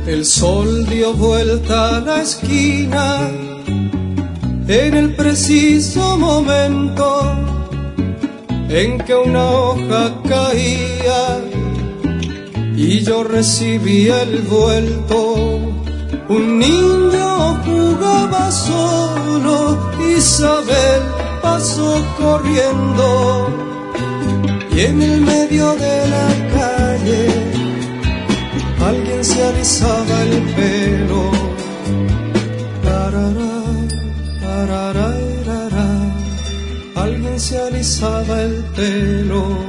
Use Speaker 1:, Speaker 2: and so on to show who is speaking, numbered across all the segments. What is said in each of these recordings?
Speaker 1: El sol dio vuelta a la esquina en el preciso momento en que una hoja caía y yo recibía el vuelto. Un niño jugaba solo, Isabel pasó corriendo y en el medio de la calle alguien se alisaba el pelo. Tarará, tarará, tarará. Alguien se alisaba el pelo.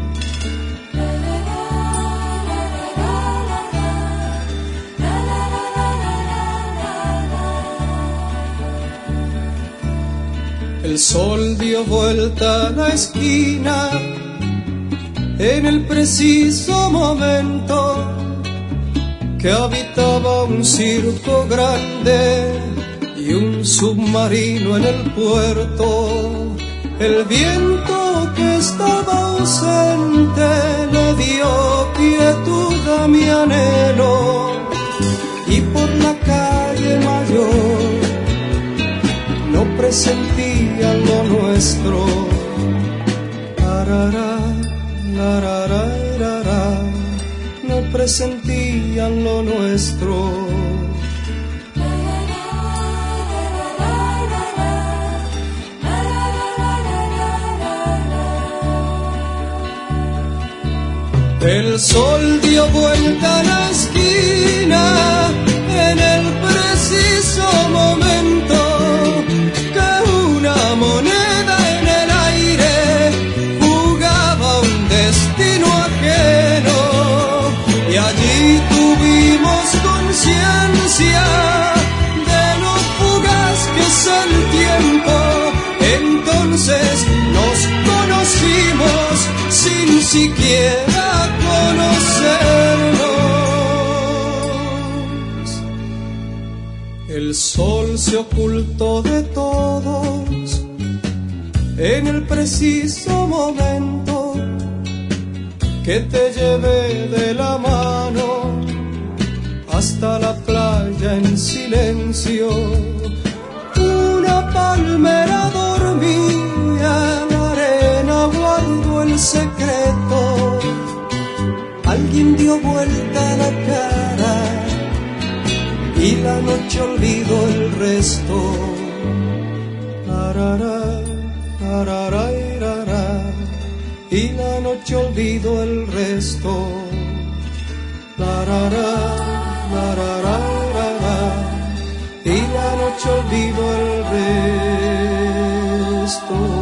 Speaker 1: El sol dio vuelta a la esquina en el preciso momento que habitaba un circo grande y un submarino en el puerto. El viento que estaba ausente le dio quietud a mi anhelo y por la calle Mayor no presentía lo nuestro. Arará, larará, larará, no presentían lo nuestro. El sol dio vuelta a la esquina en el preciso momento que una moneda en el aire jugaba un destino ajeno, y allí tuvimos conciencia de lo fugaz que es el tiempo. Entonces nos conocimos sin siquiera conocernos. El sol se ocultó de todos en el preciso momento que te llevé de la mano hasta la playa en silencio. Una palmera dormía, la arena guardó el secreto. Alguien dio vuelta la cara y la noche olvidó el resto. Tarará, tarará, tarará, y la noche olvidó el resto. Tarará, tarará, tarará, y la noche olvidó el resto.